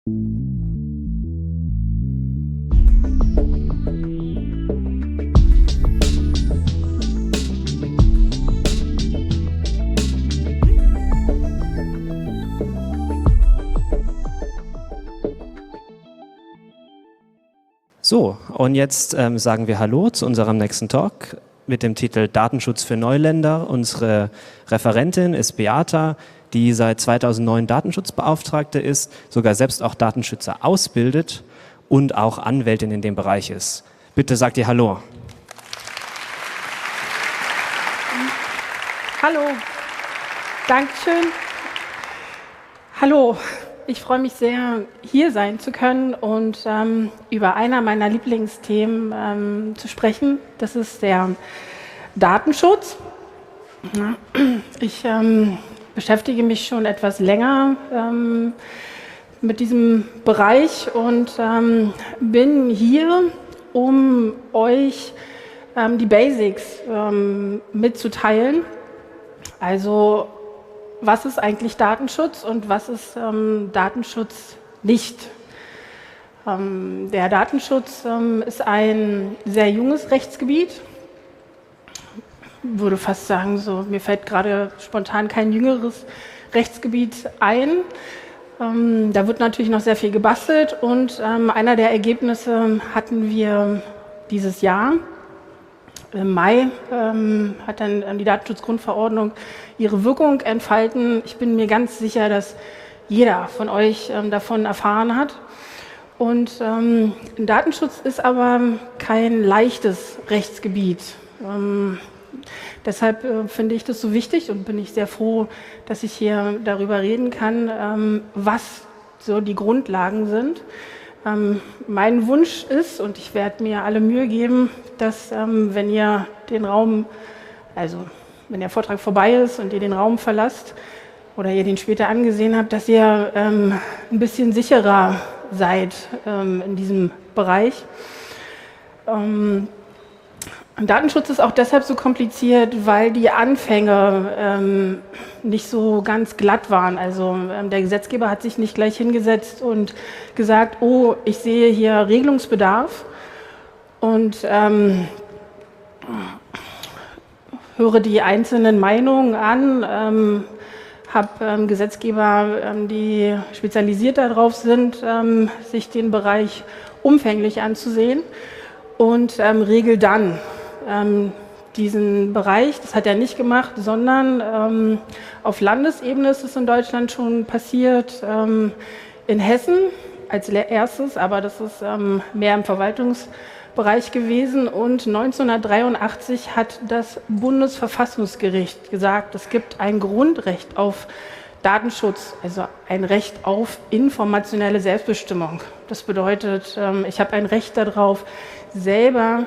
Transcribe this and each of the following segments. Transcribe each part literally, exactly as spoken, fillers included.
So, und jetzt ähm, sagen wir Hallo zu unserem nächsten Talk mit dem Titel Datenschutz für Neuländer. Unsere Referentin ist Beata, die seit zweitausendneun Datenschutzbeauftragte ist, sogar selbst auch Datenschützer ausbildet und auch Anwältin in dem Bereich ist. Bitte sagt ihr Hallo. Hallo, Dankeschön. Hallo. Ich freue mich sehr, hier sein zu können und ähm, über einer meiner Lieblingsthemen ähm, zu sprechen. Das ist der Datenschutz. Ich ähm, beschäftige mich schon etwas länger ähm, mit diesem Bereich und ähm, bin hier, um euch ähm, die Basics ähm, mitzuteilen. Also was ist eigentlich Datenschutz und was ist ähm, Datenschutz nicht? Ähm, der Datenschutz ähm, ist ein sehr junges Rechtsgebiet. Ich würde fast sagen, so, mir fällt gerade spontan kein jüngeres Rechtsgebiet ein. Ähm, da wird natürlich noch sehr viel gebastelt und ähm, einer der Ergebnisse hatten wir dieses Jahr. Im Mai ähm, hat dann ähm, die Datenschutzgrundverordnung ihre Wirkung entfalten. Ich bin mir ganz sicher, dass jeder von euch ähm, davon erfahren hat. Und ähm, Datenschutz ist aber kein leichtes Rechtsgebiet. Ähm, deshalb äh, finde ich das so wichtig und bin ich sehr froh, dass ich hier darüber reden kann, ähm, was so die Grundlagen sind. Ähm, mein Wunsch ist, und ich werde mir alle Mühe geben, dass ähm, wenn ihr den Raum, also wenn der Vortrag vorbei ist und ihr den Raum verlasst oder ihr den später angesehen habt, dass ihr ähm, ein bisschen sicherer seid ähm, in diesem Bereich. Ähm, Datenschutz ist auch deshalb so kompliziert, weil die Anfänge ähm, nicht so ganz glatt waren. Also ähm, der Gesetzgeber hat sich nicht gleich hingesetzt und gesagt, oh, ich sehe hier Regelungsbedarf und ähm, höre die einzelnen Meinungen an, ähm, habe ähm, Gesetzgeber, ähm, die spezialisiert darauf sind, ähm, sich den Bereich umfänglich anzusehen und ähm, regel dann ähm, diesen Bereich. Das hat er nicht gemacht, sondern ähm, auf Landesebene ist es in Deutschland schon passiert, ähm, in Hessen als erstes, aber das ist ähm, mehr im Verwaltungsbereich gewesen. Und neunzehnhundertdreiundachtzig hat das Bundesverfassungsgericht gesagt, es gibt ein Grundrecht auf Datenschutz, also ein Recht auf informationelle Selbstbestimmung. Das bedeutet, ähm, ich habe ein Recht darauf, selber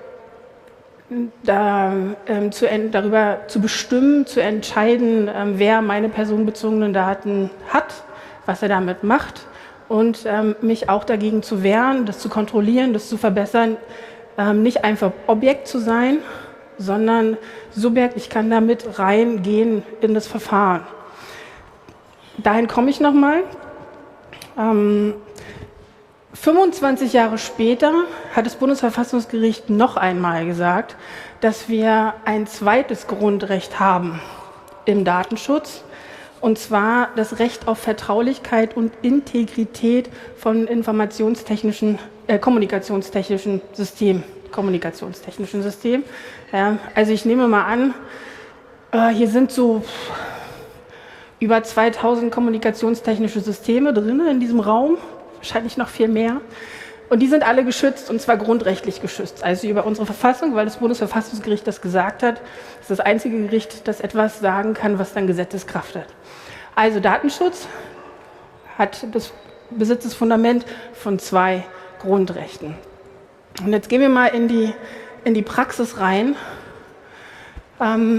Da, ähm, zu, darüber zu bestimmen, zu entscheiden, ähm, wer meine personenbezogenen Daten hat, was er damit macht und ähm, mich auch dagegen zu wehren, das zu kontrollieren, das zu verbessern, ähm, nicht einfach Objekt zu sein, sondern Subjekt, ich kann damit reingehen in das Verfahren. Dahin komme ich nochmal. Ähm, fünfundzwanzig Jahre später hat das Bundesverfassungsgericht noch einmal gesagt, dass wir ein zweites Grundrecht haben im Datenschutz, und zwar das Recht auf Vertraulichkeit und Integrität von informationstechnischen, äh, kommunikationstechnischen Systemen. Kommunikationstechnischen System. Ja, also ich nehme mal an, äh, hier sind so über zweitausend kommunikationstechnische Systeme drin in diesem Raum. Wahrscheinlich noch viel mehr. Und die sind alle geschützt, und zwar grundrechtlich geschützt. Also über unsere Verfassung, weil das Bundesverfassungsgericht das gesagt hat. Das ist das einzige Gericht, das etwas sagen kann, was dann Gesetzeskraft hat. Also Datenschutz hat das, besitzt das Fundament von zwei Grundrechten. Und jetzt gehen wir mal in die, in die Praxis rein. Ähm,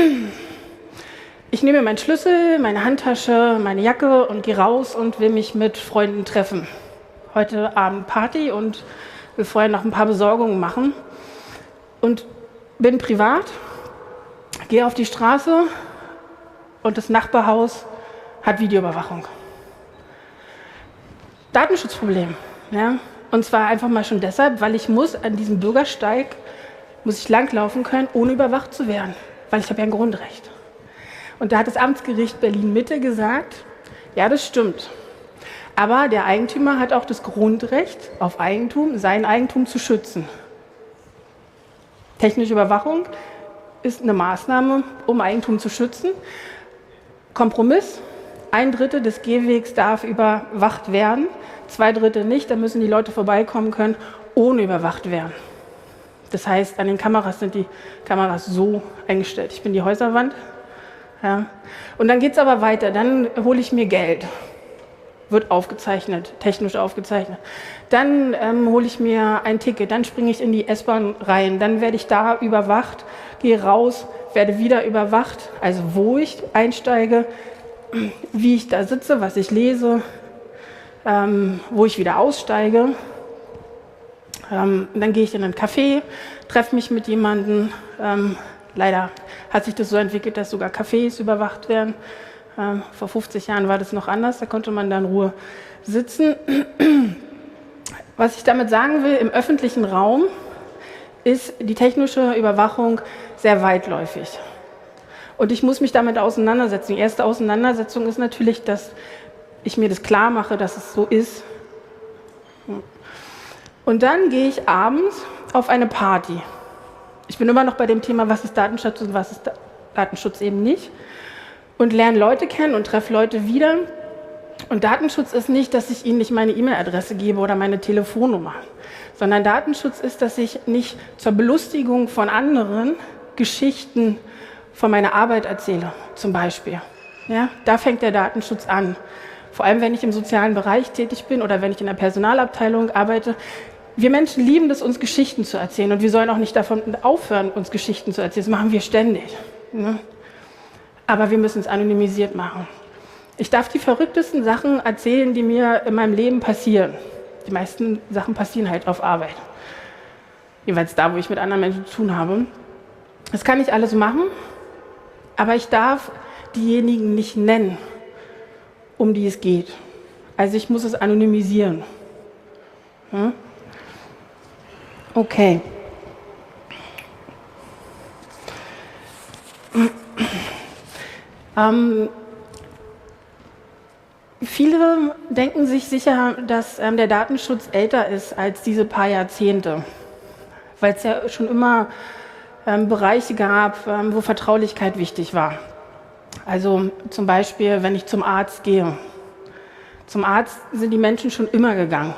Ich nehme meinen Schlüssel, meine Handtasche, meine Jacke und gehe raus und will mich mit Freunden treffen. Heute Abend Party und will vorher noch ein paar Besorgungen machen. Und bin privat, gehe auf die Straße und das Nachbarhaus hat Videoüberwachung. Datenschutzproblem. Ja? Und zwar einfach mal schon deshalb, weil ich muss an diesem Bürgersteig muss ich langlaufen können, ohne überwacht zu werden, weil ich habe ja ein Grundrecht. Und da hat das Amtsgericht Berlin-Mitte gesagt, ja, das stimmt. Aber der Eigentümer hat auch das Grundrecht auf Eigentum, sein Eigentum zu schützen. Technische Überwachung ist eine Maßnahme, um Eigentum zu schützen. Kompromiss, ein Drittel des Gehwegs darf überwacht werden, zwei Drittel nicht, da müssen die Leute vorbeikommen können, ohne überwacht werden. Das heißt, an den Kameras sind die Kameras so eingestellt. Ich bin die Häuserwand. Ja. Und dann geht es aber weiter. Dann hole ich mir Geld. Wird aufgezeichnet, technisch aufgezeichnet. Dann ähm, hole ich mir ein Ticket. Dann springe ich in die S-Bahn rein. Dann werde ich da überwacht, gehe raus, werde wieder überwacht. Also wo ich einsteige, wie ich da sitze, was ich lese, ähm, wo ich wieder aussteige. Ähm, dann gehe ich in ein Café, treffe mich mit jemandem. Ähm, leider hat sich das so entwickelt, dass sogar Cafés überwacht werden. Ähm, vor fünfzig Jahren war das noch anders, da konnte man da in Ruhe sitzen. Was ich damit sagen will, im öffentlichen Raum ist die technische Überwachung sehr weitläufig. Und ich muss mich damit auseinandersetzen. Die erste Auseinandersetzung ist natürlich, dass ich mir das klar mache, dass es so ist. Und dann gehe ich abends auf eine Party. Ich bin immer noch bei dem Thema, was ist Datenschutz und was ist Datenschutz eben nicht. Und lerne Leute kennen und treffe Leute wieder. Und Datenschutz ist nicht, dass ich ihnen nicht meine E-Mail-Adresse gebe oder meine Telefonnummer, sondern Datenschutz ist, dass ich nicht zur Belustigung von anderen Geschichten von meiner Arbeit erzähle, zum Beispiel. Ja, da fängt der Datenschutz an. Vor allem, wenn ich im sozialen Bereich tätig bin oder wenn ich in der Personalabteilung arbeite. Wir Menschen lieben es, uns Geschichten zu erzählen und wir sollen auch nicht davon aufhören, uns Geschichten zu erzählen. Das machen wir ständig. Ne? Aber wir müssen es anonymisiert machen. Ich darf die verrücktesten Sachen erzählen, die mir in meinem Leben passieren. Die meisten Sachen passieren halt auf Arbeit. Jeweils da, wo ich mit anderen Menschen zu tun habe. Das kann ich alles machen, aber ich darf diejenigen nicht nennen, um die es geht. Also ich muss es anonymisieren. Hm? Okay. Ähm, viele denken sich sicher, dass ähm, der Datenschutz älter ist als diese paar Jahrzehnte, weil es ja schon immer ähm, Bereiche gab, ähm, wo Vertraulichkeit wichtig war. Also zum Beispiel, wenn ich zum Arzt gehe. Zum Arzt sind die Menschen schon immer gegangen.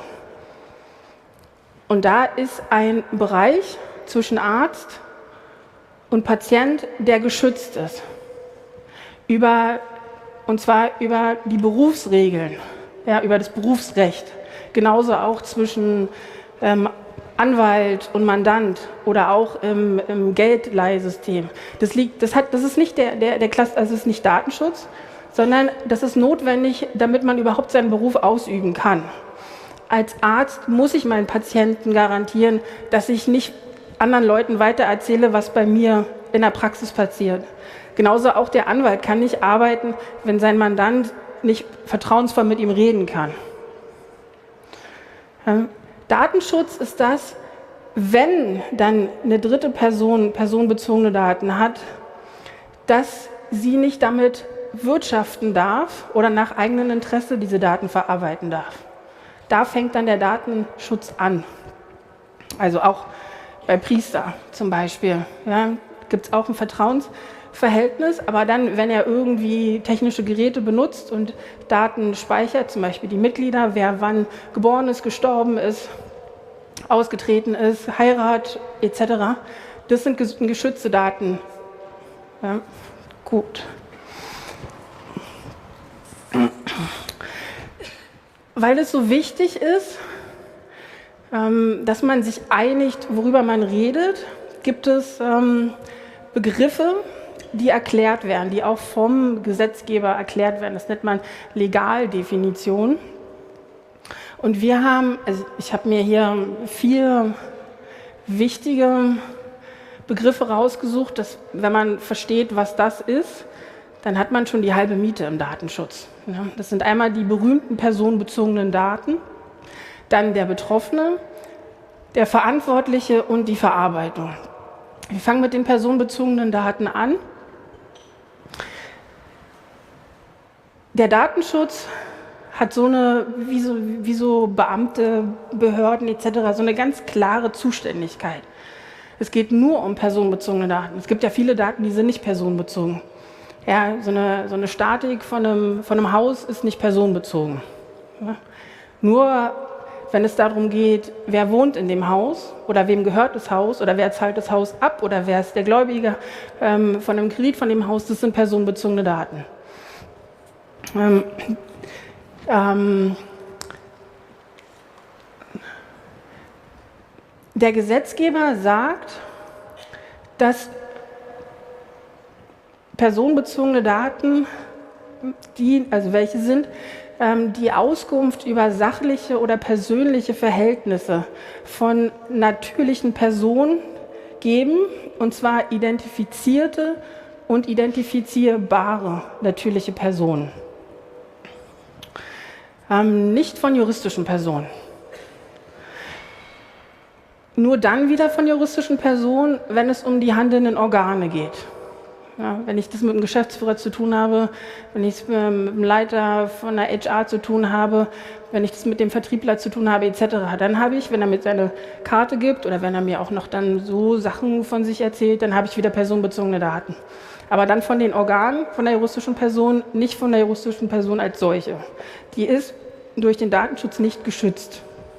Und da ist ein Bereich zwischen Arzt und Patient, der geschützt ist. Über, und zwar über die Berufsregeln, ja, über das Berufsrecht. Genauso auch zwischen ähm, Anwalt und Mandant oder auch im, im Geldleihsystem. Das, liegt, das, hat, das ist nicht der, der, der Klasse, also es ist nicht Datenschutz, sondern das ist notwendig, damit man überhaupt seinen Beruf ausüben kann. Als Arzt muss ich meinen Patienten garantieren, dass ich nicht anderen Leuten weitererzähle, was bei mir in der Praxis passiert. Genauso auch der Anwalt kann nicht arbeiten, wenn sein Mandant nicht vertrauensvoll mit ihm reden kann. Ähm, Datenschutz ist das, wenn dann eine dritte Person personenbezogene Daten hat, dass sie nicht damit wirtschaften darf oder nach eigenem Interesse diese Daten verarbeiten darf. Da fängt dann der Datenschutz an. Also auch bei Priester zum Beispiel. Ja, gibt es auch ein Vertrauensverhältnis, aber dann, wenn er irgendwie technische Geräte benutzt und Daten speichert, zum Beispiel die Mitglieder, wer wann geboren ist, gestorben ist, ausgetreten ist, Heirat et cetera, das sind geschützte Daten. Ja, gut. Weil es so wichtig ist, dass man sich einigt, worüber man redet, gibt es Begriffe, die erklärt werden, die auch vom Gesetzgeber erklärt werden. Das nennt man Legaldefinition. Und wir haben, also ich habe mir hier vier wichtige Begriffe rausgesucht, dass wenn man versteht, was das ist, dann hat man schon die halbe Miete im Datenschutz. Ja, das sind einmal die berühmten personenbezogenen Daten, dann der Betroffene, der Verantwortliche und die Verarbeitung. Wir fangen mit den personenbezogenen Daten an. Der Datenschutz hat so eine, wie so, wie so Beamte, Behörden et cetera, so eine ganz klare Zuständigkeit. Es geht nur um personenbezogene Daten. Es gibt ja viele Daten, die sind nicht personenbezogen. Ja, so eine, so eine Statik von einem, von einem Haus ist nicht personenbezogen. Ja. Nur wenn es darum geht, wer wohnt in dem Haus oder wem gehört das Haus oder wer zahlt das Haus ab oder wer ist der Gläubiger ähm, von einem Kredit von dem Haus, das sind personenbezogene Daten. Ähm, ähm, der Gesetzgeber sagt, dass personenbezogene Daten, die, also welche sind, ähm, die Auskunft über sachliche oder persönliche Verhältnisse von natürlichen Personen geben, und zwar identifizierte und identifizierbare natürliche Personen. Ähm, nicht von juristischen Personen. Nur dann wieder von juristischen Personen, wenn es um die handelnden Organe geht. Ja, wenn ich das mit einem Geschäftsführer zu tun habe, wenn ich es mit dem Leiter von der H R zu tun habe, wenn ich das mit dem Vertriebler zu tun habe et cetera, dann habe ich, wenn er mir seine Karte gibt oder wenn er mir auch noch dann so Sachen von sich erzählt, dann habe ich wieder personenbezogene Daten. Aber dann von den Organen, von der juristischen Person, nicht von der juristischen Person als solche. Die ist durch den Datenschutz nicht geschützt.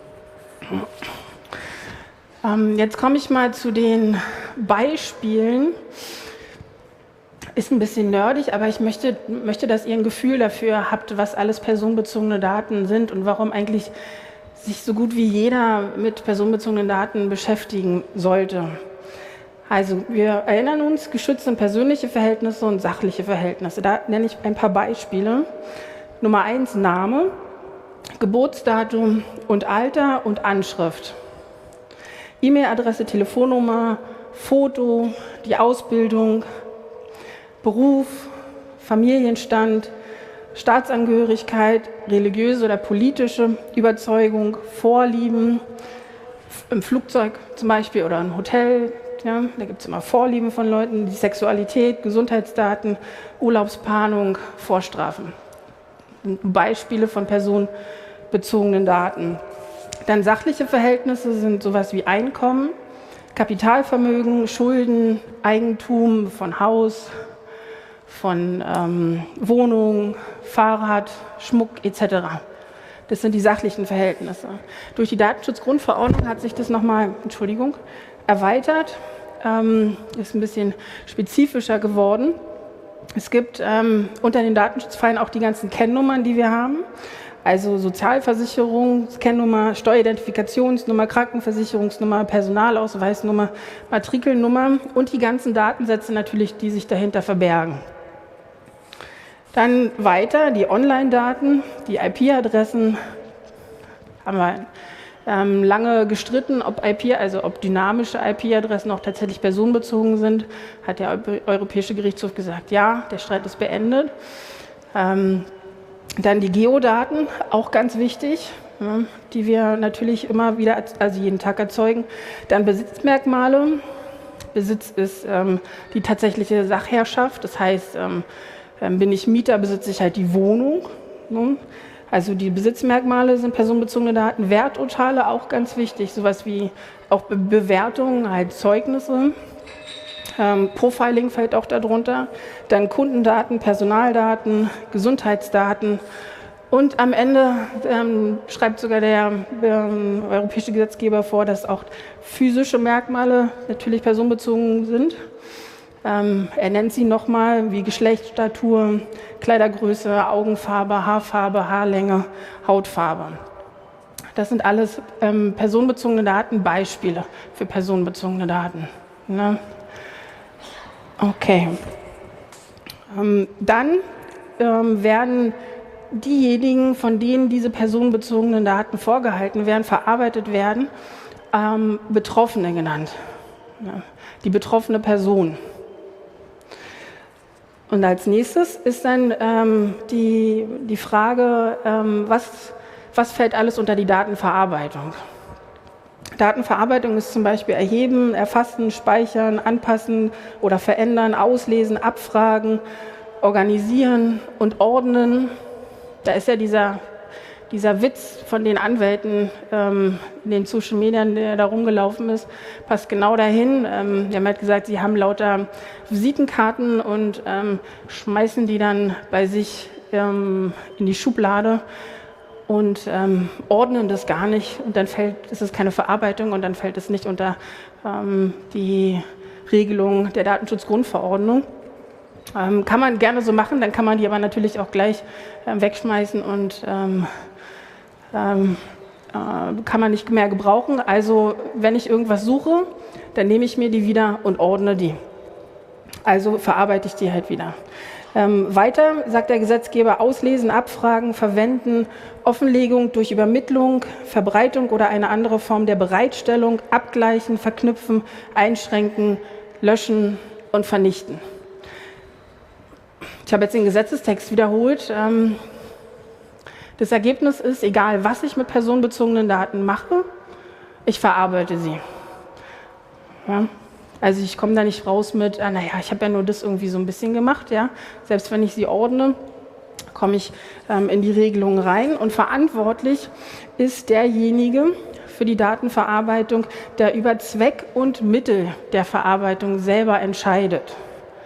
Ähm, jetzt komme ich mal zu den Beispielen. Ist ein bisschen nerdig, aber ich möchte, möchte, dass ihr ein Gefühl dafür habt, was alles personenbezogene Daten sind und warum eigentlich sich so gut wie jeder mit personenbezogenen Daten beschäftigen sollte. Also wir erinnern uns, geschützt sind persönliche Verhältnisse und sachliche Verhältnisse. Da nenne ich ein paar Beispiele. Nummer eins, Name, Geburtsdatum und Alter und Anschrift. E-Mail-Adresse, Telefonnummer, Foto, die Ausbildung, Beruf, Familienstand, Staatsangehörigkeit, religiöse oder politische Überzeugung, Vorlieben, im Flugzeug zum Beispiel oder im Hotel, ja, da gibt es immer Vorlieben von Leuten, die Sexualität, Gesundheitsdaten, Urlaubsplanung, Vorstrafen. Beispiele von personenbezogenen Daten. Dann sachliche Verhältnisse sind sowas wie Einkommen, Kapitalvermögen, Schulden, Eigentum von Haus, von ähm, Wohnung, Fahrrad, Schmuck et cetera. Das sind die sachlichen Verhältnisse. Durch die Datenschutzgrundverordnung hat sich das nochmal, Entschuldigung, erweitert, ähm, ist ein bisschen spezifischer geworden. Es gibt ähm, unter den Datenschutzfällen auch die ganzen Kennnummern, die wir haben. Also Sozialversicherungskennnummer, Steueridentifikationsnummer, Krankenversicherungsnummer, Personalausweisnummer, Matrikelnummer und die ganzen Datensätze natürlich, die sich dahinter verbergen. Dann weiter die Online-Daten, die I P-Adressen, haben wir ähm, lange gestritten, ob I P, also ob dynamische I P-Adressen auch tatsächlich personenbezogen sind. Hat der Europäische Gerichtshof gesagt, ja, der Streit ist beendet. Ähm, dann die Geodaten, auch ganz wichtig, ja, die wir natürlich immer wieder, also jeden Tag erzeugen. Dann Besitzmerkmale. Besitz ist ähm, die tatsächliche Sachherrschaft, das heißt, ähm, bin ich Mieter, besitze ich halt die Wohnung. Ne? Also die Besitzmerkmale sind personenbezogene Daten. Werturteile auch ganz wichtig, sowas wie auch Be Bewertungen, halt Zeugnisse. Ähm, Profiling fällt auch darunter. Dann Kundendaten, Personaldaten, Gesundheitsdaten. Und am Ende ähm, schreibt sogar der ähm, europäische Gesetzgeber vor, dass auch physische Merkmale natürlich personenbezogen sind. Ähm, er nennt sie nochmal wie Geschlecht, Statur, Kleidergröße, Augenfarbe, Haarfarbe, Haarlänge, Hautfarbe. Das sind alles ähm, personenbezogene Daten, Beispiele für personenbezogene Daten. Ne? Okay. Ähm, dann ähm, werden diejenigen, von denen diese personenbezogenen Daten vorgehalten werden, verarbeitet werden, ähm, Betroffene genannt. Ja, die betroffene Person. Und als nächstes ist dann ähm, die, die Frage, ähm, was, was fällt alles unter die Datenverarbeitung? Datenverarbeitung ist zum Beispiel erheben, erfassen, speichern, anpassen oder verändern, auslesen, abfragen, organisieren und ordnen. Da ist ja dieser, dieser Witz von den Anwälten ähm, in den Social Media, der da rumgelaufen ist, passt genau dahin. Ähm, die haben halt gesagt, sie haben lauter Visitenkarten und ähm, schmeißen die dann bei sich ähm, in die Schublade und ähm, ordnen das gar nicht. Und dann fällt, ist es keine Verarbeitung und dann fällt es nicht unter ähm, die Regelung der Datenschutzgrundverordnung. Ähm, kann man gerne so machen, dann kann man die aber natürlich auch gleich ähm, wegschmeißen und ähm, ähm, äh, kann man nicht mehr gebrauchen. Also wenn ich irgendwas suche, dann nehme ich mir die wieder und ordne die. Also verarbeite ich die halt wieder. Ähm, weiter sagt der Gesetzgeber, auslesen, abfragen, verwenden, Offenlegung durch Übermittlung, Verbreitung oder eine andere Form der Bereitstellung, abgleichen, verknüpfen, einschränken, löschen und vernichten. Ich habe jetzt den Gesetzestext wiederholt. Ähm, das Ergebnis ist, egal was ich mit personenbezogenen Daten mache, ich verarbeite sie. Ja? Also ich komme da nicht raus mit, ah, naja, ich habe ja nur das irgendwie so ein bisschen gemacht. Ja? Selbst wenn ich sie ordne, komme ich ähm, in die Regelung rein. Und verantwortlich ist derjenige für die Datenverarbeitung, der über Zweck und Mittel der Verarbeitung selber entscheidet.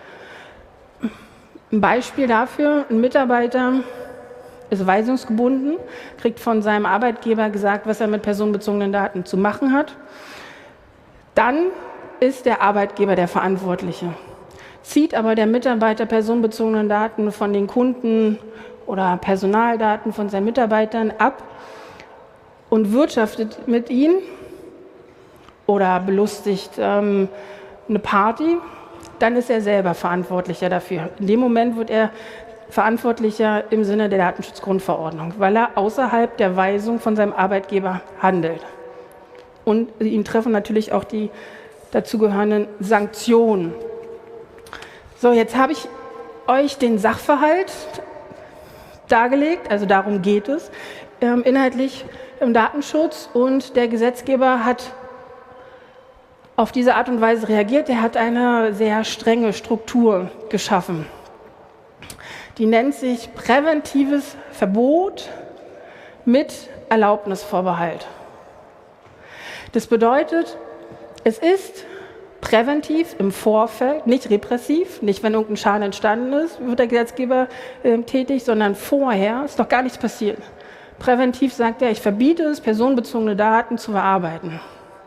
Ein Beispiel dafür, ein Mitarbeiter ist weisungsgebunden, kriegt von seinem Arbeitgeber gesagt, was er mit personenbezogenen Daten zu machen hat. Dann ist der Arbeitgeber der Verantwortliche. Zieht aber der Mitarbeiter personenbezogene Daten von den Kunden oder Personaldaten von seinen Mitarbeitern ab und wirtschaftet mit ihnen oder belustigt ähm, eine Party, dann ist er selber Verantwortlicher dafür. In dem Moment wird er Verantwortlicher im Sinne der Datenschutzgrundverordnung, weil er außerhalb der Weisung von seinem Arbeitgeber handelt. Und ihn treffen natürlich auch die dazugehörenden Sanktionen. So, jetzt habe ich euch den Sachverhalt dargelegt, also darum geht es, ähm, inhaltlich im Datenschutz, und der Gesetzgeber hat auf diese Art und Weise reagiert. Er hat eine sehr strenge Struktur geschaffen. Die nennt sich präventives Verbot mit Erlaubnisvorbehalt. Das bedeutet, es ist präventiv im Vorfeld, nicht repressiv, nicht wenn irgendein Schaden entstanden ist, wird der Gesetzgeber äh, tätig, sondern vorher ist doch gar nichts passiert. Präventiv sagt er, ich verbiete es, personenbezogene Daten zu verarbeiten.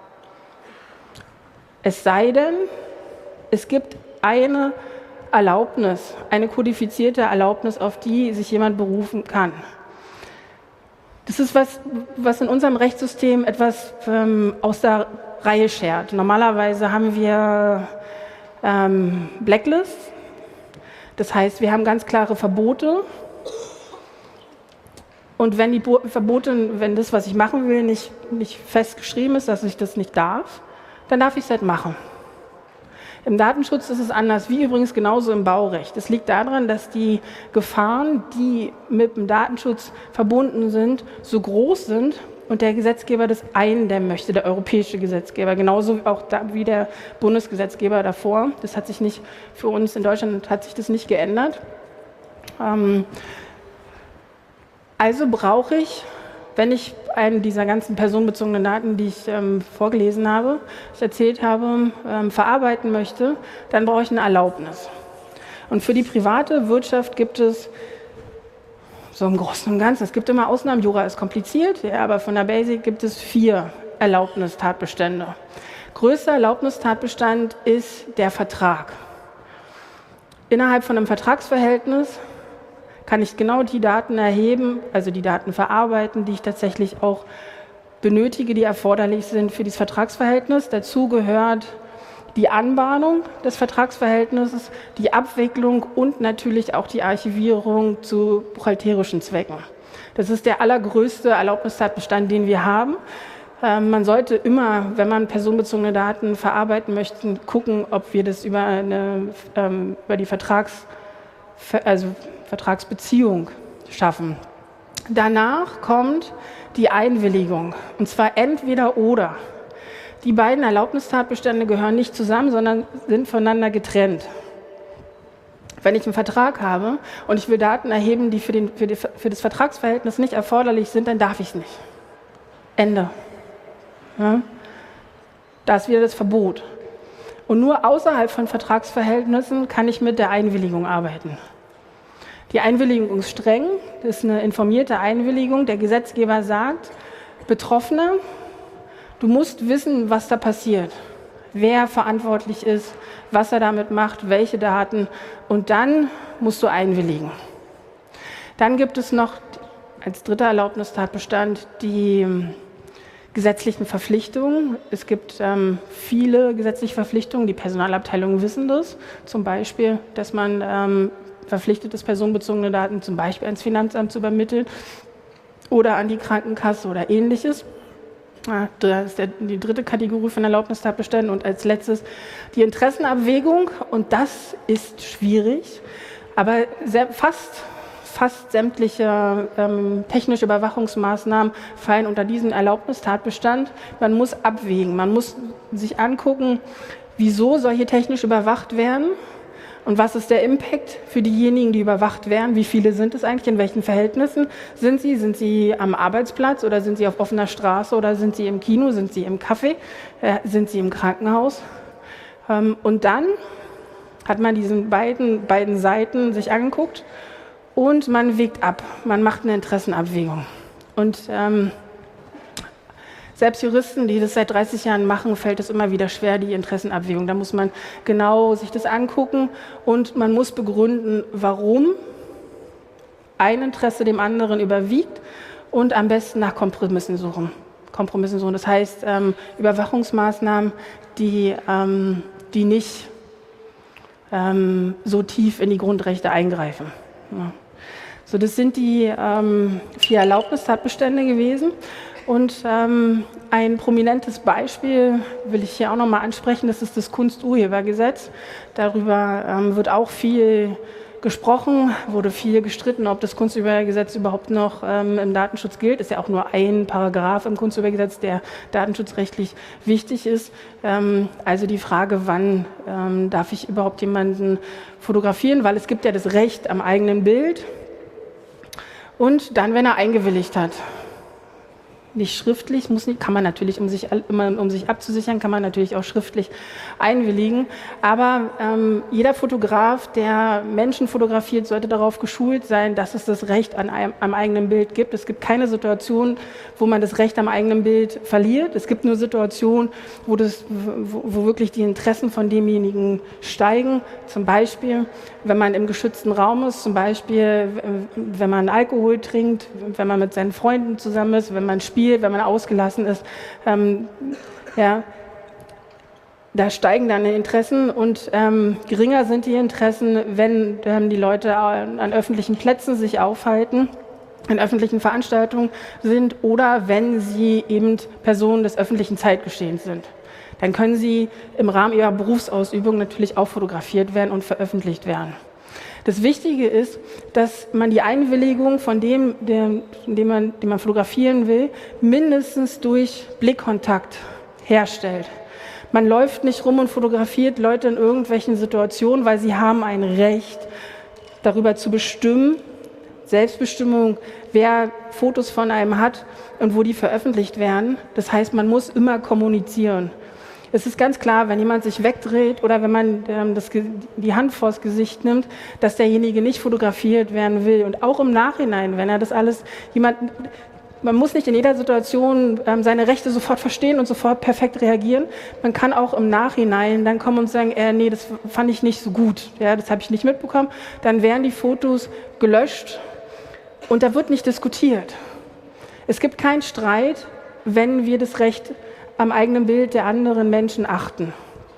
Es sei denn, es gibt eine Erlaubnis, eine kodifizierte Erlaubnis, auf die sich jemand berufen kann. Das ist was, was in unserem Rechtssystem etwas ähm, aus der Reihe schert. Normalerweise haben wir ähm, Blacklists, das heißt, wir haben ganz klare Verbote. Und wenn die Bo- Verbote, wenn das, was ich machen will, nicht, nicht festgeschrieben ist, dass ich das nicht darf, dann darf ich es halt machen. Im Datenschutz ist es anders, wie übrigens genauso im Baurecht. Es liegt daran, dass die Gefahren, die mit dem Datenschutz verbunden sind, so groß sind und der Gesetzgeber das eindämmen möchte, der europäische Gesetzgeber, genauso auch da, wie der Bundesgesetzgeber davor. Das hat sich nicht, für uns in Deutschland hat sich das nicht geändert. Ähm, also brauche ich, wenn ich einen dieser ganzen personenbezogenen Daten, die ich ähm, vorgelesen habe, ich erzählt habe, ähm, verarbeiten möchte, dann brauche ich eine Erlaubnis. Und für die private Wirtschaft gibt es so im Großen und Ganzen, es gibt immer Ausnahmen, Jura ist kompliziert, ja, aber von der Basic gibt es vier Erlaubnistatbestände. Größter Erlaubnistatbestand ist der Vertrag. Innerhalb von einem Vertragsverhältnis kann ich genau die Daten erheben, also die Daten verarbeiten, die ich tatsächlich auch benötige, die erforderlich sind für dieses Vertragsverhältnis. Dazu gehört die Anbahnung des Vertragsverhältnisses, die Abwicklung und natürlich auch die Archivierung zu buchhalterischen Zwecken. Das ist der allergrößte Erlaubnistatbestand, den wir haben. Ähm, man sollte immer, wenn man personenbezogene Daten verarbeiten möchte, gucken, ob wir das über, eine, ähm, über die Vertrags also Vertragsbeziehung schaffen. Danach kommt die Einwilligung, und zwar entweder oder. Die beiden Erlaubnistatbestände gehören nicht zusammen, sondern sind voneinander getrennt. Wenn ich einen Vertrag habe und ich will Daten erheben, die für, den, für, die, für das Vertragsverhältnis nicht erforderlich sind, dann darf ich es nicht. Ende. Ja? Da ist wieder das Verbot. Und nur außerhalb von Vertragsverhältnissen kann ich mit der Einwilligung arbeiten. Die Einwilligung ist streng, das ist eine informierte Einwilligung. Der Gesetzgeber sagt, Betroffene, du musst wissen, was da passiert, wer verantwortlich ist, was er damit macht, welche Daten, und dann musst du einwilligen. Dann gibt es noch als dritter Erlaubnistatbestand die gesetzlichen Verpflichtungen. Es gibt ähm, viele gesetzliche Verpflichtungen, die Personalabteilungen wissen das, zum Beispiel, dass man ähm, verpflichtet ist, personenbezogene Daten zum Beispiel ans Finanzamt zu übermitteln oder an die Krankenkasse oder Ähnliches. Das ist der, die dritte Kategorie von Erlaubnistatbeständen. Und als letztes die Interessenabwägung. Und das ist schwierig, aber sehr, fast, fast sämtliche ähm, technische Überwachungsmaßnahmen fallen unter diesen Erlaubnistatbestand. Man muss abwägen, man muss sich angucken, wieso soll hier technisch überwacht werden. Und was ist der Impact für diejenigen, die überwacht werden? Wie viele sind es eigentlich? In welchen Verhältnissen sind sie? Sind sie am Arbeitsplatz oder sind sie auf offener Straße oder sind sie im Kino? Sind sie im Café? Äh, sind sie im Krankenhaus? Ähm, und dann hat man diesen beiden, beiden Seiten sich angeguckt und man wägt ab. Man macht eine Interessenabwägung. Und ähm, selbst Juristen, die das seit dreißig Jahren machen, fällt es immer wieder schwer, die Interessenabwägung. Da muss man genau sich das angucken und man muss begründen, warum ein Interesse dem anderen überwiegt und am besten nach Kompromissen suchen. Kompromissen suchen. Das heißt, ähm, Überwachungsmaßnahmen, die, ähm, die nicht ähm, so tief in die Grundrechte eingreifen. Ja. So, das sind die ähm, vier Erlaubnistatbestände gewesen. Und ähm, ein prominentes Beispiel will ich hier auch nochmal ansprechen, das ist das Kunsturhebergesetz. Darüber ähm, wird auch viel gesprochen, wurde viel gestritten, ob das Kunsturhebergesetz überhaupt noch ähm, im Datenschutz gilt. Ist ja auch nur ein Paragraph im Kunsturhebergesetz, der datenschutzrechtlich wichtig ist. Ähm, also die Frage, wann ähm, darf ich überhaupt jemanden fotografieren, weil es gibt ja das Recht am eigenen Bild. Und dann, wenn er eingewilligt hat. Nicht schriftlich, muss nicht, kann man natürlich, um sich, um sich abzusichern, kann man natürlich auch schriftlich einwilligen. Aber ähm, jeder Fotograf, der Menschen fotografiert, sollte darauf geschult sein, dass es das Recht an einem, am eigenen Bild gibt. Es gibt keine Situation, wo man das Recht am eigenen Bild verliert. Es gibt nur Situationen, wo, das, wo, wo wirklich die Interessen von demjenigen steigen. Zum Beispiel, wenn man im geschützten Raum ist, zum Beispiel, wenn man Alkohol trinkt, wenn man mit seinen Freunden zusammen ist, wenn man spielt, wenn man ausgelassen ist, ähm, ja, da steigen dann die Interessen und ähm, geringer sind die Interessen, wenn ähm, die Leute an, an öffentlichen Plätzen sich aufhalten, in öffentlichen Veranstaltungen sind oder wenn sie eben Personen des öffentlichen Zeitgeschehens sind. Dann können sie im Rahmen ihrer Berufsausübung natürlich auch fotografiert werden und veröffentlicht werden. Das Wichtige ist, dass man die Einwilligung von dem, den, den, man, den man fotografieren will, mindestens durch Blickkontakt herstellt. Man läuft nicht rum und fotografiert Leute in irgendwelchen Situationen, weil sie haben ein Recht, darüber zu bestimmen, Selbstbestimmung, wer Fotos von einem hat und wo die veröffentlicht werden. Das heißt, man muss immer kommunizieren. Es ist ganz klar, wenn jemand sich wegdreht oder wenn man ähm, das, die Hand vors Gesicht nimmt, dass derjenige nicht fotografiert werden will. Und auch im Nachhinein, wenn er das alles, jemand, man muss nicht in jeder Situation ähm, seine Rechte sofort verstehen und sofort perfekt reagieren. Man kann auch im Nachhinein dann kommen und sagen, äh, nee, das fand ich nicht so gut, ja, das habe ich nicht mitbekommen. Dann werden die Fotos gelöscht und da wird nicht diskutiert. Es gibt keinen Streit, wenn wir das Recht am eigenen Bild der anderen Menschen achten.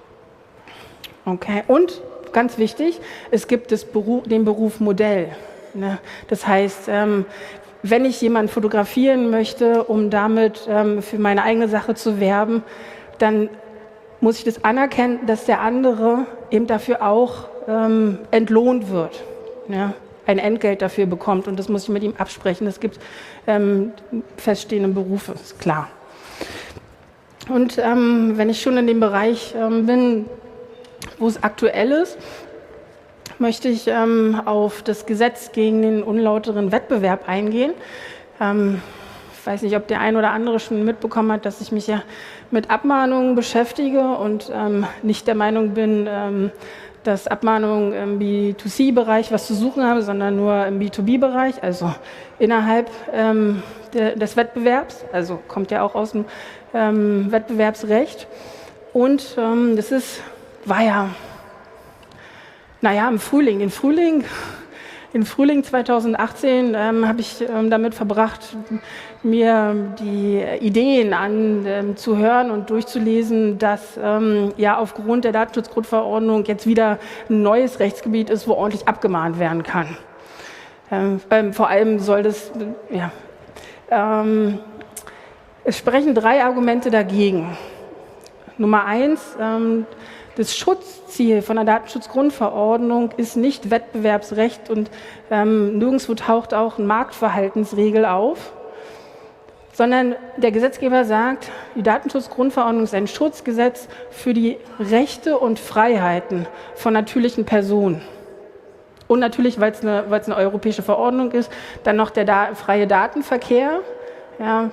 Okay. Und ganz wichtig, es gibt das Beruf, den Beruf Modell. Ne? Das heißt, ähm, wenn ich jemanden fotografieren möchte, um damit ähm, für meine eigene Sache zu werben, dann muss ich das anerkennen, dass der andere eben dafür auch ähm, entlohnt wird. ja, ein Entgelt dafür bekommt. Und das muss ich mit ihm absprechen. Es gibt ähm, feststehende Berufe, ist klar. Und ähm, wenn ich schon in dem Bereich ähm, bin, wo es aktuell ist, möchte ich ähm, auf das Gesetz gegen den unlauteren Wettbewerb eingehen. Ähm, ich weiß nicht, ob der ein oder andere schon mitbekommen hat, dass ich mich ja mit Abmahnungen beschäftige und ähm, nicht der Meinung bin, ähm, dass Abmahnungen im B zwei C-Bereich was zu suchen haben, sondern nur im B zwei B-Bereich, also innerhalb ähm, de, des Wettbewerbs, also kommt ja auch aus dem ähm, Wettbewerbsrecht. Und ähm, das ist, war ja, naja, im Frühling, den Frühling, im Frühling zweitausendachtzehn ähm, habe ich ähm, damit verbracht, mir die Ideen anzuhören ähm, und durchzulesen, dass ähm, ja aufgrund der Datenschutzgrundverordnung jetzt wieder ein neues Rechtsgebiet ist, wo ordentlich abgemahnt werden kann. Ähm, ähm, vor allem soll das, äh, ja, ähm, es sprechen drei Argumente dagegen. Nummer eins, ähm, das Schutzziel von der Datenschutzgrundverordnung ist nicht Wettbewerbsrecht und ähm, nirgendwo taucht auch eine Marktverhaltensregel auf, sondern der Gesetzgeber sagt, die Datenschutzgrundverordnung ist ein Schutzgesetz für die Rechte und Freiheiten von natürlichen Personen. Und natürlich, weil es eine, weil es eine europäische Verordnung ist, dann noch der da, freie Datenverkehr. Ja.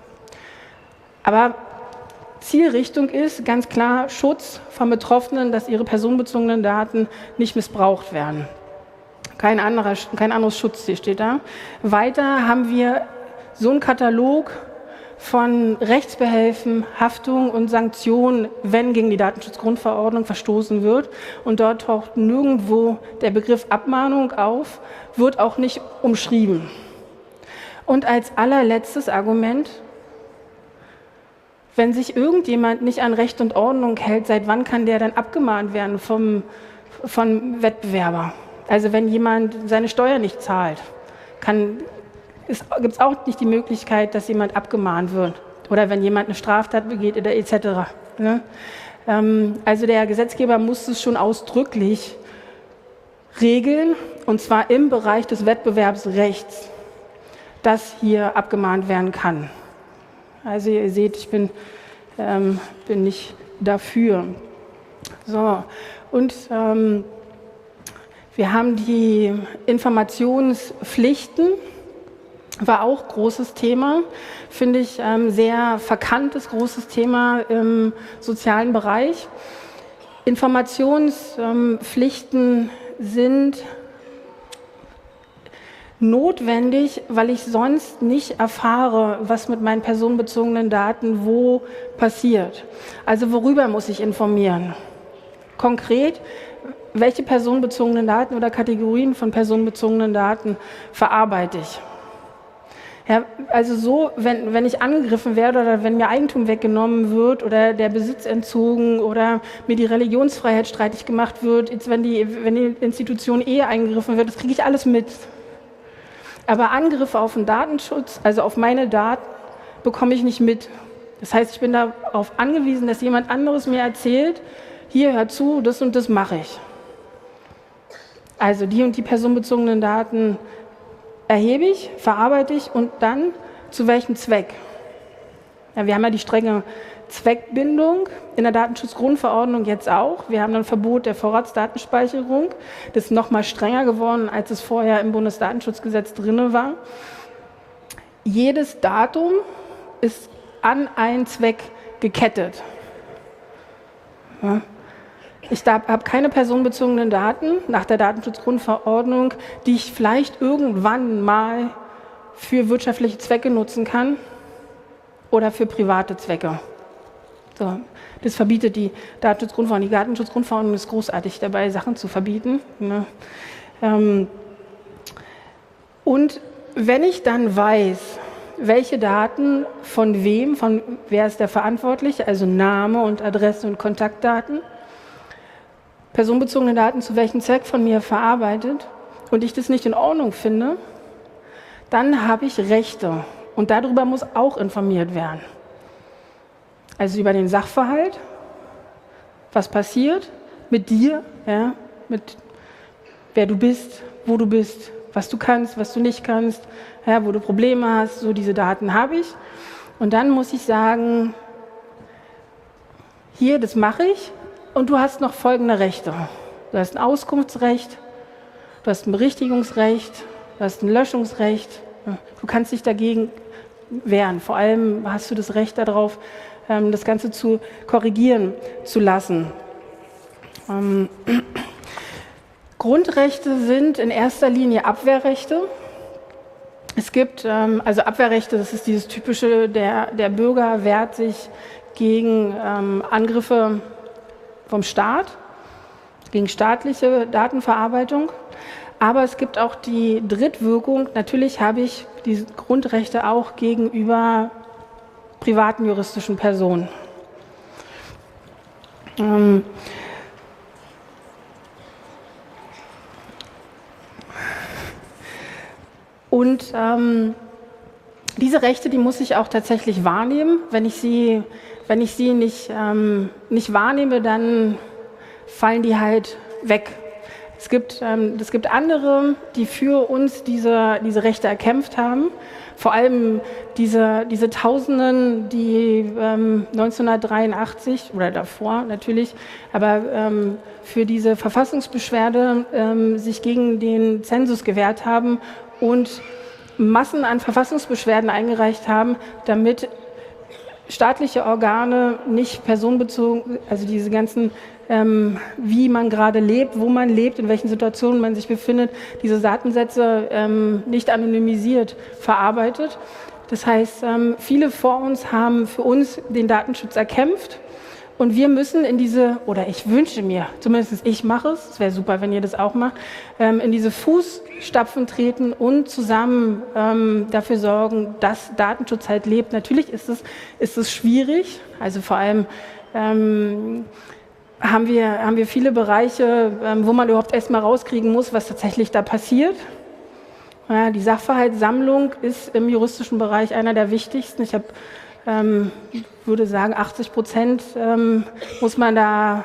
Aber Zielrichtung ist ganz klar Schutz von Betroffenen, dass ihre personenbezogenen Daten nicht missbraucht werden. Kein, anderer, kein anderes Schutzziel steht da. Weiter haben wir so einen Katalog von Rechtsbehelfen, Haftung und Sanktionen, wenn gegen die Datenschutzgrundverordnung verstoßen wird. Und dort taucht nirgendwo der Begriff Abmahnung auf, wird auch nicht umschrieben. Und als allerletztes Argument: Wenn sich irgendjemand nicht an Recht und Ordnung hält, seit wann kann der dann abgemahnt werden vom, vom Wettbewerber? Also wenn jemand seine Steuer nicht zahlt, gibt es auch nicht die Möglichkeit, dass jemand abgemahnt wird. Oder wenn jemand eine Straftat begeht oder et cetera. Ne? Ähm, also der Gesetzgeber muss es schon ausdrücklich regeln, und zwar im Bereich des Wettbewerbsrechts, dass hier abgemahnt werden kann. Also ihr seht, ich bin, ähm, bin nicht dafür. So, und ähm, wir haben die Informationspflichten, war auch großes Thema, finde ich ähm, sehr verkanntes, großes Thema im sozialen Bereich. Informationspflichten sind notwendig, weil ich sonst nicht erfahre, was mit meinen personenbezogenen Daten wo passiert. Also worüber muss ich informieren? Konkret, welche personenbezogenen Daten oder Kategorien von personenbezogenen Daten verarbeite ich? Ja, also so, wenn, wenn ich angegriffen werde oder wenn mir Eigentum weggenommen wird oder der Besitz entzogen oder mir die Religionsfreiheit streitig gemacht wird, jetzt wenn die, wenn die Institution Ehe eingegriffen wird, das kriege ich alles mit. Aber Angriffe auf den Datenschutz, also auf meine Daten, bekomme ich nicht mit. Das heißt, ich bin darauf angewiesen, dass jemand anderes mir erzählt, hier, hör zu, das und das mache ich. Also die und die personenbezogenen Daten erhebe ich, verarbeite ich und dann zu welchem Zweck? Ja, wir haben ja die strenge Zweckbindung in der Datenschutzgrundverordnung jetzt auch. Wir haben ein Verbot der Vorratsdatenspeicherung. Das ist noch mal strenger geworden, als es vorher im Bundesdatenschutzgesetz drin war. Jedes Datum ist an einen Zweck gekettet. Ja. Ich habe keine personenbezogenen Daten nach der Datenschutzgrundverordnung, die ich vielleicht irgendwann mal für wirtschaftliche Zwecke nutzen kann oder für private Zwecke. So, das verbietet die Datenschutzgrundverordnung. Die Datenschutzgrundverordnung ist großartig dabei, Sachen zu verbieten. Ne? Ähm, und wenn ich dann weiß, welche Daten von wem, von wer ist der Verantwortliche, also Name und Adresse und Kontaktdaten, personenbezogene Daten zu welchem Zweck von mir verarbeitet und ich das nicht in Ordnung finde, dann habe ich Rechte und darüber muss auch informiert werden. Also über den Sachverhalt, was passiert mit dir, ja, mit wer du bist, wo du bist, was du kannst, was du nicht kannst, ja, wo du Probleme hast, so diese Daten habe ich. Und dann muss ich sagen, hier, das mache ich und du hast noch folgende Rechte. Du hast ein Auskunftsrecht, du hast ein Berichtigungsrecht, du hast ein Löschungsrecht. Du kannst dich dagegen wehren. Vor allem hast du das Recht darauf, das Ganze zu korrigieren zu lassen. Ähm, Grundrechte sind in erster Linie Abwehrrechte. Es gibt, ähm, also Abwehrrechte, das ist dieses typische, der, der Bürger wehrt sich gegen ähm, Angriffe vom Staat, gegen staatliche Datenverarbeitung. Aber es gibt auch die Drittwirkung. Natürlich habe ich diese Grundrechte auch gegenüber privaten juristischen Personen. Ähm, Und ähm, diese Rechte, die muss ich auch tatsächlich wahrnehmen. Wenn ich sie, wenn ich sie nicht, ähm, nicht wahrnehme, dann fallen die halt weg. Es gibt, ähm, es gibt andere, die für uns diese, diese Rechte erkämpft haben. Vor allem diese, diese Tausenden, die ähm, neunzehnhundertdreiundachtzig oder davor natürlich, aber ähm, für diese Verfassungsbeschwerde ähm, sich gegen den Zensus gewehrt haben und Massen an Verfassungsbeschwerden eingereicht haben, damit staatliche Organe nicht personenbezogen, also diese ganzen, ähm, wie man gerade lebt, wo man lebt, in welchen Situationen man sich befindet, diese Datensätze ähm, nicht anonymisiert verarbeitet. Das heißt, ähm, viele vor uns haben für uns den Datenschutz erkämpft. Und wir müssen in diese, oder ich wünsche mir, zumindest ich mache es, es wäre super, wenn ihr das auch macht, ähm, in diese Fußstapfen treten und zusammen ähm, dafür sorgen, dass Datenschutz halt lebt. Natürlich ist es, ist es schwierig, also vor allem ähm, haben wir, haben wir viele Bereiche, ähm, wo man überhaupt erstmal rauskriegen muss, was tatsächlich da passiert. Ja, die Sachverhaltssammlung ist im juristischen Bereich einer der wichtigsten. Ich habe Ähm, ich würde sagen, achtzig Prozent ähm, muss man da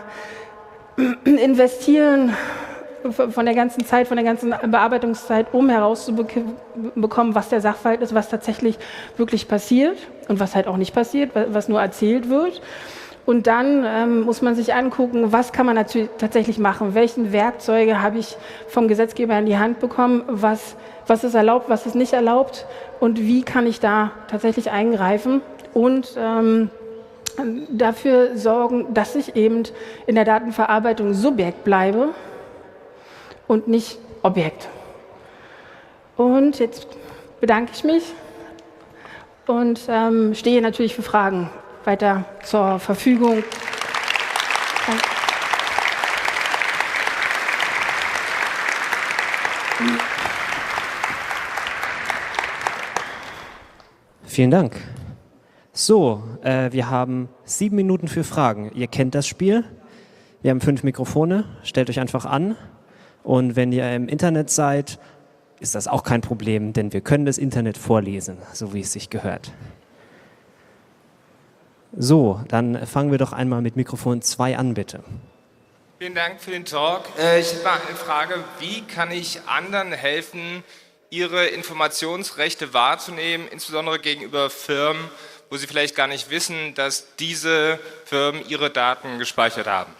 investieren von der ganzen Zeit, von der ganzen Bearbeitungszeit, um herauszubekommen, was der Sachverhalt ist, was tatsächlich wirklich passiert und was halt auch nicht passiert, was nur erzählt wird. Und dann ähm, muss man sich angucken, was kann man natürlich tatsächlich machen, welche Werkzeuge habe ich vom Gesetzgeber in die Hand bekommen, was, was ist erlaubt, was ist nicht erlaubt und wie kann ich da tatsächlich eingreifen und ähm, dafür sorgen, dass ich eben in der Datenverarbeitung Subjekt bleibe und nicht Objekt. Und jetzt bedanke ich mich und ähm, stehe natürlich für Fragen weiter zur Verfügung. Danke. Vielen Dank. So, äh, wir haben sieben Minuten für Fragen. Ihr kennt das Spiel. Wir haben fünf Mikrofone. Stellt euch einfach an. Und wenn ihr im Internet seid, ist das auch kein Problem, denn wir können das Internet vorlesen, so wie es sich gehört. So, dann fangen wir doch einmal mit Mikrofon zwei an, bitte. Vielen Dank für den Talk. Äh, ich habe eine Frage, wie kann ich anderen helfen, ihre Informationsrechte wahrzunehmen, insbesondere gegenüber Firmen, wo sie vielleicht gar nicht wissen, dass diese Firmen ihre Daten gespeichert haben?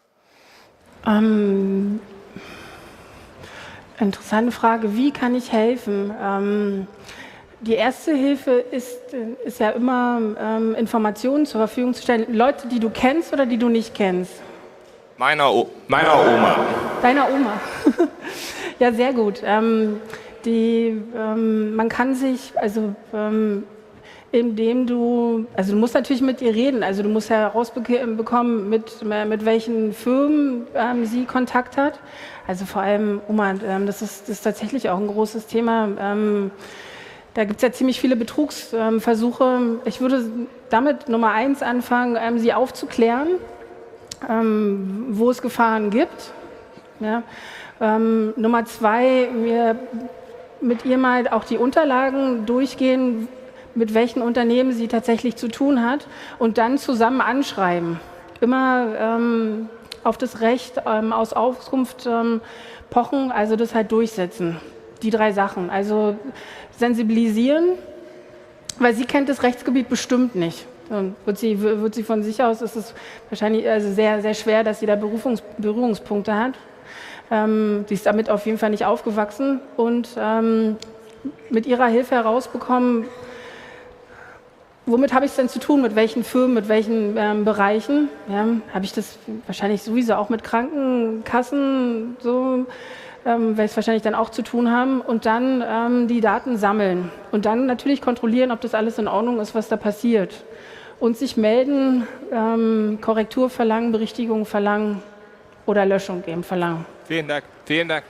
Ähm, interessante Frage, wie kann ich helfen? Ähm, die erste Hilfe ist, ist ja immer, ähm, Informationen zur Verfügung zu stellen. Leute, die du kennst oder die du nicht kennst? Meiner, o meiner Oma. Deiner Oma. Ja, sehr gut. Ähm, die, ähm, man kann sich, also ähm, indem du, also du musst natürlich mit ihr reden, also du musst herausbekommen, mit, mit welchen Firmen ähm, sie Kontakt hat. Also vor allem Oma, ähm, das, ist, das ist tatsächlich auch ein großes Thema. Ähm, da gibt es ja ziemlich viele Betrugsversuche. Ich würde damit Nummer eins anfangen, ähm, sie aufzuklären, ähm, wo es Gefahren gibt. Ja. Ähm, Nummer zwei, wir mit ihr mal auch die Unterlagen durchgehen, mit welchen Unternehmen sie tatsächlich zu tun hat und dann zusammen anschreiben. Immer ähm, auf das Recht ähm, aus Auskunft ähm, pochen, also das halt durchsetzen. Die drei Sachen. Also sensibilisieren, weil sie kennt das Rechtsgebiet bestimmt nicht. Und wird sie, wird sie von sich aus, ist es wahrscheinlich also sehr, sehr schwer, dass sie da Berufungs, Berührungspunkte hat. Ähm, sie ist damit auf jeden Fall nicht aufgewachsen und ähm, mit ihrer Hilfe herausbekommen, womit habe ich es denn zu tun, mit welchen Firmen, mit welchen ähm, Bereichen. Ja, habe ich das wahrscheinlich sowieso auch mit Krankenkassen, so ähm, werde ich es wahrscheinlich dann auch zu tun haben. Und dann ähm, die Daten sammeln und dann natürlich kontrollieren, ob das alles in Ordnung ist, was da passiert. Und sich melden, ähm, Korrektur verlangen, Berichtigung verlangen oder Löschung geben verlangen. Vielen Dank. Vielen Dank.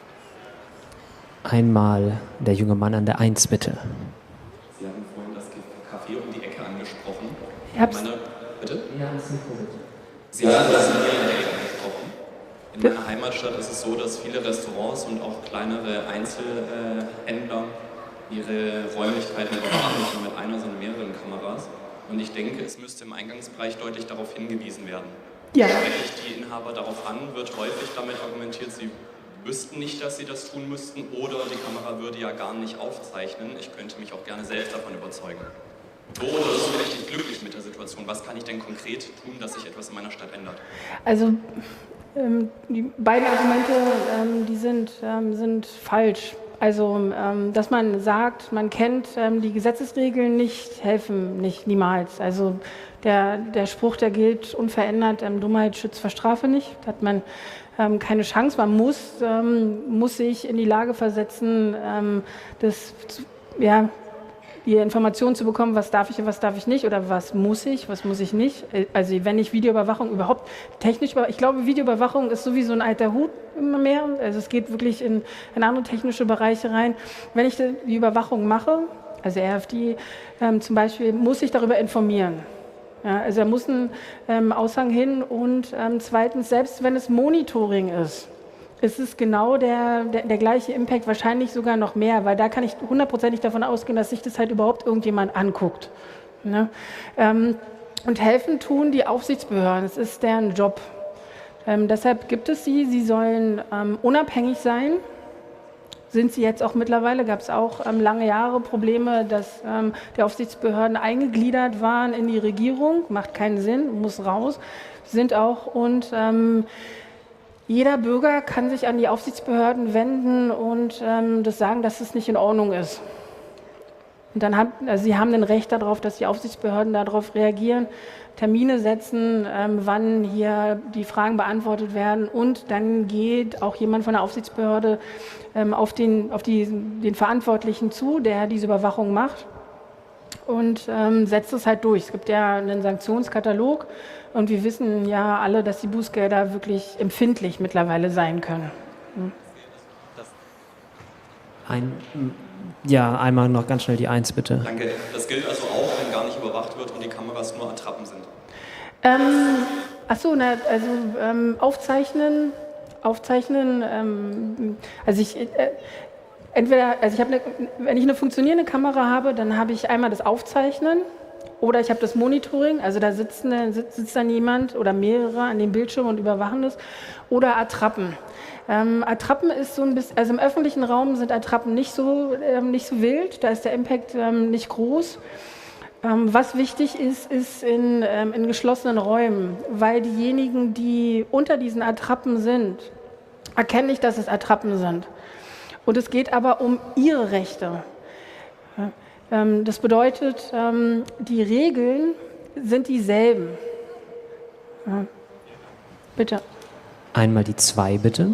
Einmal der junge Mann an der Eins, bitte. Sie haben vorhin das Café um die Ecke angesprochen. Ich hab's. Meine, bitte? Ja, das ist gut. Sie haben das in Ihrer Ecke angesprochen. In meiner Heimatstadt ist es so, dass viele Restaurants und auch kleinere Einzelhändler ihre Räumlichkeiten überwachen, nicht nur mit einer, sondern mehreren Kameras. Und ich denke, es müsste im Eingangsbereich deutlich darauf hingewiesen werden. Ja. Spreche ich die Inhaber darauf an, wird häufig damit argumentiert, sie wüssten nicht, dass sie das tun müssten, oder die Kamera würde ja gar nicht aufzeichnen. Ich könnte mich auch gerne selbst davon überzeugen. So oder so bin ich nicht glücklich mit der Situation. Was kann ich denn konkret tun, dass sich etwas in meiner Stadt ändert? Also ähm, die beiden Argumente, ähm, die sind, ähm, sind falsch. Also, ähm, dass man sagt, man kennt ähm, die Gesetzesregeln nicht, helfen nicht, niemals. Also der, der Spruch, der gilt unverändert, ähm, Dummheit schützt vor Strafe nicht. Da hat man ähm, keine Chance. Man muss, ähm, muss sich in die Lage versetzen, ähm, das, ja, die Informationen zu bekommen, was darf ich und was darf ich nicht oder was muss ich, was muss ich nicht. Also wenn ich Videoüberwachung überhaupt technisch, ich glaube, Videoüberwachung ist sowieso ein alter Hut immer mehr. Also es geht wirklich in, in andere technische Bereiche rein. Wenn ich die Überwachung mache, also R F D ähm, zum Beispiel, muss ich darüber informieren. Ja, also da muss ein ähm, Aushang hin und ähm, zweitens, selbst wenn es Monitoring ist, ist es genau der, der, der gleiche Impact, wahrscheinlich sogar noch mehr, weil da kann ich hundertprozentig davon ausgehen, dass sich das halt überhaupt irgendjemand anguckt. Ne? Ähm, und helfen tun die Aufsichtsbehörden, das ist deren Job. Ähm, deshalb gibt es sie, sie sollen ähm, unabhängig sein. Sind sie jetzt auch mittlerweile, gab es auch ähm, lange Jahre Probleme, dass ähm, die Aufsichtsbehörden eingegliedert waren in die Regierung, macht keinen Sinn, muss raus, sind auch und ähm, jeder Bürger kann sich an die Aufsichtsbehörden wenden und ähm, das sagen, dass es nicht in Ordnung ist. Und dann haben, also sie haben ein Recht darauf, dass die Aufsichtsbehörden darauf reagieren, Termine setzen, ähm, wann hier die Fragen beantwortet werden und dann geht auch jemand von der Aufsichtsbehörde ähm, auf, den, auf die, den Verantwortlichen zu, der diese Überwachung macht und ähm, setzt es halt durch. Es gibt ja einen Sanktionskatalog und wir wissen ja alle, dass die Bußgelder wirklich empfindlich mittlerweile sein können. Hm. Ein, ja, einmal noch ganz schnell die Eins, bitte. Danke. Das gilt also auch, wenn gar nicht überwacht wird und die Kameras nur Attrappen sind. Ähm, achso, na, also ähm, aufzeichnen, aufzeichnen, ähm, also ich, äh, entweder, also ich habe, eine, wenn ich eine funktionierende Kamera habe, dann habe ich einmal das Aufzeichnen oder ich habe das Monitoring, also da sitzt, eine, sitzt dann jemand oder mehrere an dem Bildschirm und überwachen das, oder Attrappen. Ähm, Attrappen ist so ein bisschen, also im öffentlichen Raum sind Attrappen nicht so, ähm, nicht so wild, da ist der Impact ähm, nicht groß. Ähm, was wichtig ist, ist in, ähm, in geschlossenen Räumen, weil diejenigen, die unter diesen Attrappen sind, erkennen nicht, dass es Attrappen sind. Und es geht aber um ihre Rechte. Ja, ähm, das bedeutet, ähm, die Regeln sind dieselben. Ja. Bitte. Einmal die Zwei, bitte.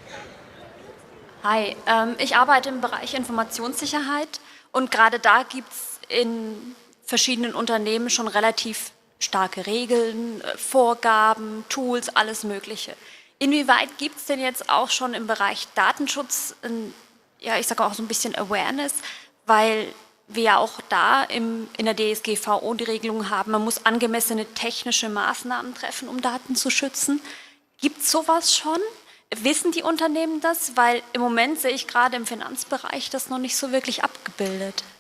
Hi, ähm, ich arbeite im Bereich Informationssicherheit und gerade da gibt es in verschiedenen Unternehmen schon relativ starke Regeln, äh, Vorgaben, Tools, alles Mögliche. Inwieweit gibt es denn jetzt auch schon im Bereich Datenschutz, ein, ja, ich sage auch so ein bisschen Awareness, weil wir ja auch da im, in der D S G V O die Regelung haben, man muss angemessene technische Maßnahmen treffen, um Daten zu schützen. Gibt es sowas schon? Wissen die Unternehmen das? Weil im Moment sehe ich gerade im Finanzbereich das noch nicht so wirklich abgebildet.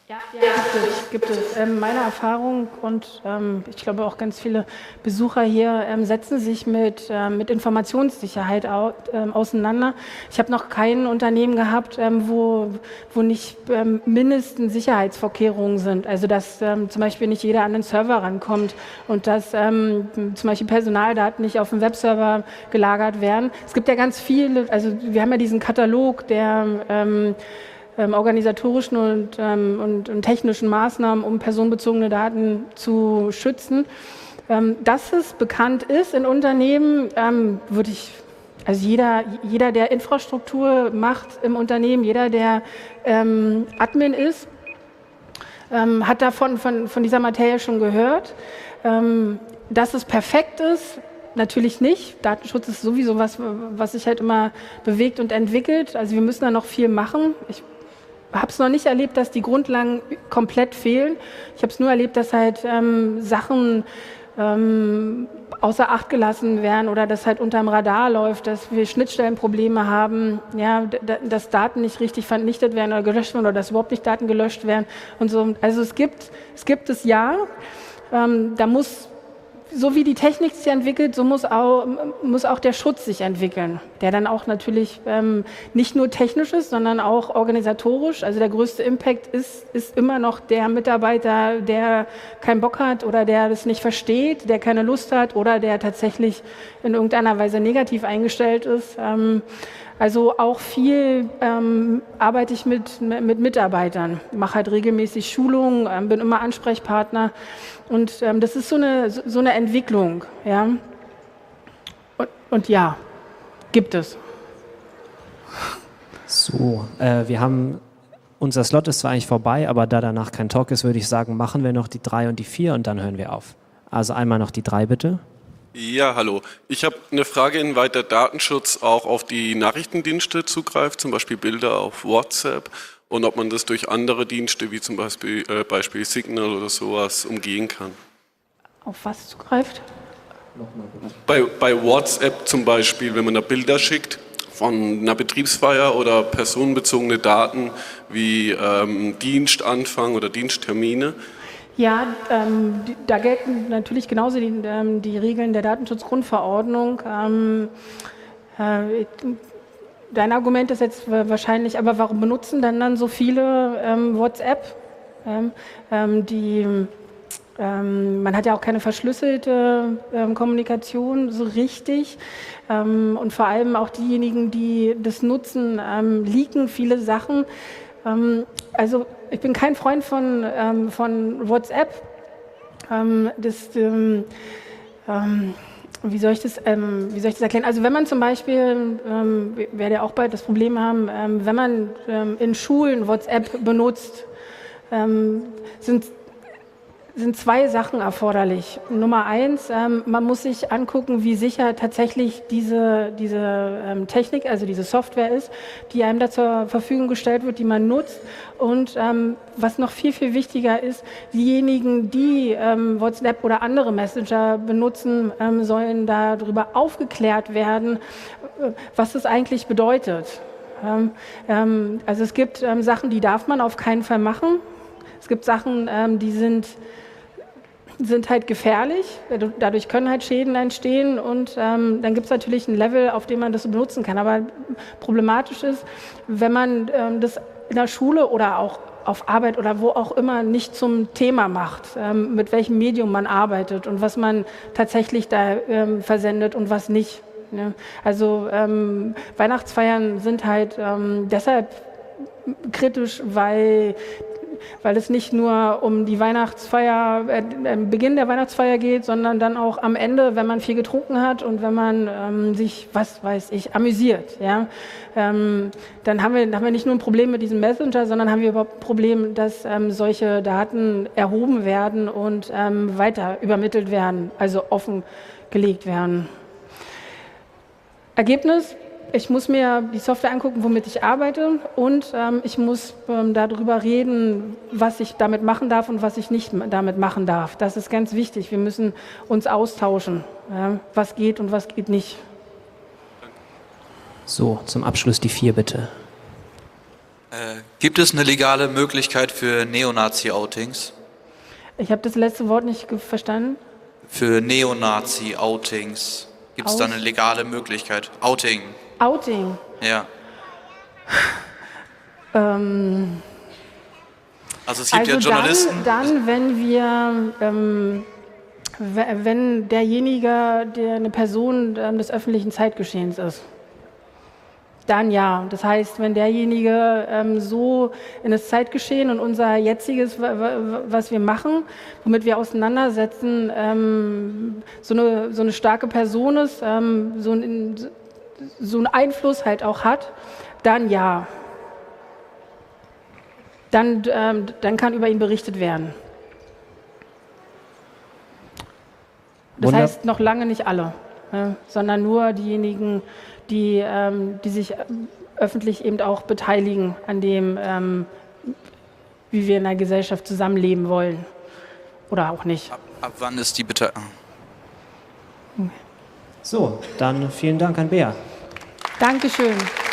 Ja, ja, gibt es. Gibt es. Ähm, meine Erfahrung und ähm, ich glaube auch ganz viele Besucher hier ähm, setzen sich mit, ähm, mit Informationssicherheit au ähm, auseinander. Ich habe noch kein Unternehmen gehabt, ähm, wo, wo nicht ähm, mindestens Sicherheitsvorkehrungen sind. Also dass ähm, zum Beispiel nicht jeder an den Server rankommt und dass ähm, zum Beispiel Personaldaten nicht auf dem Webserver gelagert werden. Es gibt ja ganz viele, also wir haben ja diesen Katalog der ähm, Ähm, organisatorischen und, ähm, und, und technischen Maßnahmen, um personenbezogene Daten zu schützen. Ähm, dass es bekannt ist in Unternehmen, ähm, würde ich, also jeder, jeder, der Infrastruktur macht im Unternehmen, jeder, der ähm, Admin ist, ähm, hat davon von, von dieser Materie schon gehört. Ähm, dass es perfekt ist, natürlich nicht. Datenschutz ist sowieso was, was sich halt immer bewegt und entwickelt. Also wir müssen da noch viel machen. Ich habe es noch nicht erlebt, dass die Grundlagen komplett fehlen. Ich habe es nur erlebt, dass halt ähm, Sachen ähm, außer Acht gelassen werden oder dass halt unterm Radar läuft, dass wir Schnittstellenprobleme haben, ja, dass Daten nicht richtig vernichtet werden oder gelöscht werden oder dass überhaupt nicht Daten gelöscht werden und so. Also es gibt es gibt es ja. Ähm, da muss So wie die Technik sich entwickelt, so muss auch, muss auch der Schutz sich entwickeln, der dann auch natürlich ähm, nicht nur technisch ist, sondern auch organisatorisch. Also der größte Impact ist, ist immer noch der Mitarbeiter, der keinen Bock hat oder der das nicht versteht, der keine Lust hat oder der tatsächlich in irgendeiner Weise negativ eingestellt ist. Ähm, Also auch viel ähm, arbeite ich mit, mit Mitarbeitern, mache halt regelmäßig Schulungen, ähm, bin immer Ansprechpartner und ähm, das ist so eine, so eine Entwicklung. Ja? Und, und ja, gibt es. So, äh, wir haben, unser Slot ist zwar eigentlich vorbei, aber da danach kein Talk ist, würde ich sagen, machen wir noch die drei und die vier und dann hören wir auf. Also einmal noch die drei bitte. Ja, hallo. Ich habe eine Frage, inwieweit der Datenschutz auch auf die Nachrichtendienste zugreift, zum Beispiel Bilder auf WhatsApp, und ob man das durch andere Dienste wie zum Beispiel, äh, Beispiel Signal oder sowas umgehen kann. Auf was zugreift? Bei, bei WhatsApp zum Beispiel, wenn man da Bilder schickt von einer Betriebsfeier oder personenbezogene Daten wie ähm, Dienstanfang oder Diensttermine. Ja, ähm, die, da gelten natürlich genauso die, ähm, die Regeln der Datenschutzgrundverordnung. Ähm, äh, dein Argument ist jetzt wahrscheinlich, aber warum benutzen dann dann so viele ähm, WhatsApp? Ähm, ähm, die, ähm, man hat ja auch keine verschlüsselte ähm, Kommunikation so richtig. Ähm, und vor allem auch diejenigen, die das nutzen, ähm, leaken viele Sachen. Ähm, also ich bin kein Freund von, ähm, von WhatsApp. Ähm, das, ähm, ähm, wie, soll ich das, ähm, wie soll ich das erklären? Also wenn man zum Beispiel, ähm, werde ja auch bald das Problem haben, ähm, wenn man ähm, in Schulen WhatsApp benutzt, ähm, sind sind zwei Sachen erforderlich. Nummer eins, ähm, man muss sich angucken, wie sicher tatsächlich diese, diese ähm, Technik, also diese Software ist, die einem da zur Verfügung gestellt wird, die man nutzt. Und ähm, was noch viel, viel wichtiger ist, diejenigen, die ähm, WhatsApp oder andere Messenger benutzen, ähm, sollen darüber aufgeklärt werden, was das eigentlich bedeutet. Ähm, ähm, also es gibt ähm, Sachen, die darf man auf keinen Fall machen. Es gibt Sachen, ähm, die sind sind halt gefährlich, dadurch können halt Schäden entstehen und ähm, dann gibt es natürlich ein Level, auf dem man das benutzen kann. Aber problematisch ist, wenn man ähm, das in der Schule oder auch auf Arbeit oder wo auch immer nicht zum Thema macht, ähm, mit welchem Medium man arbeitet und was man tatsächlich da ähm, versendet und was nicht. Ne? Also ähm, Weihnachtsfeiern sind halt ähm, deshalb kritisch, weil weil es nicht nur um die Weihnachtsfeier, äh, Beginn der Weihnachtsfeier geht, sondern dann auch am Ende, wenn man viel getrunken hat und wenn man ähm, sich, was weiß ich, amüsiert. Ja? Ähm, dann haben wir, haben wir nicht nur ein Problem mit diesem Messenger, sondern haben wir überhaupt ein Problem, dass ähm, solche Daten erhoben werden und ähm, weiter übermittelt werden, also offengelegt werden. Ergebnis? Ich muss mir die Software angucken, womit ich arbeite und ähm, ich muss ähm, darüber reden, was ich damit machen darf und was ich nicht damit machen darf. Das ist ganz wichtig. Wir müssen uns austauschen, ja, was geht und was geht nicht. So, zum Abschluss die vier bitte. Äh, gibt es eine legale Möglichkeit für Neonazi-Outings? Ich habe das letzte Wort nicht ge- verstanden. Für Neonazi-Outings. Gibt es da Aus- eine legale Möglichkeit? Outing, Outing. ja. Ähm, Also es gibt also ja Journalisten. Dann, dann, wenn wir, ähm, w- wenn derjenige, der eine Person ähm, des öffentlichen Zeitgeschehens ist, dann ja. Das heißt, wenn derjenige ähm, so in das Zeitgeschehen und unser jetziges, wa- wa- was wir machen, womit wir auseinandersetzen, ähm, so, eine, so eine starke Person ist, ähm, so, ein, so einen Einfluss halt auch hat, dann ja. Dann, ähm, dann kann über ihn berichtet werden. Das Wunder- heißt noch lange nicht alle, ne, sondern nur diejenigen, die, ähm, die sich ähm, öffentlich eben auch beteiligen an dem, ähm, wie wir in der Gesellschaft zusammenleben wollen. Oder auch nicht. Ab, ab wann ist die bitte? So, dann vielen Dank an Bea. Dankeschön.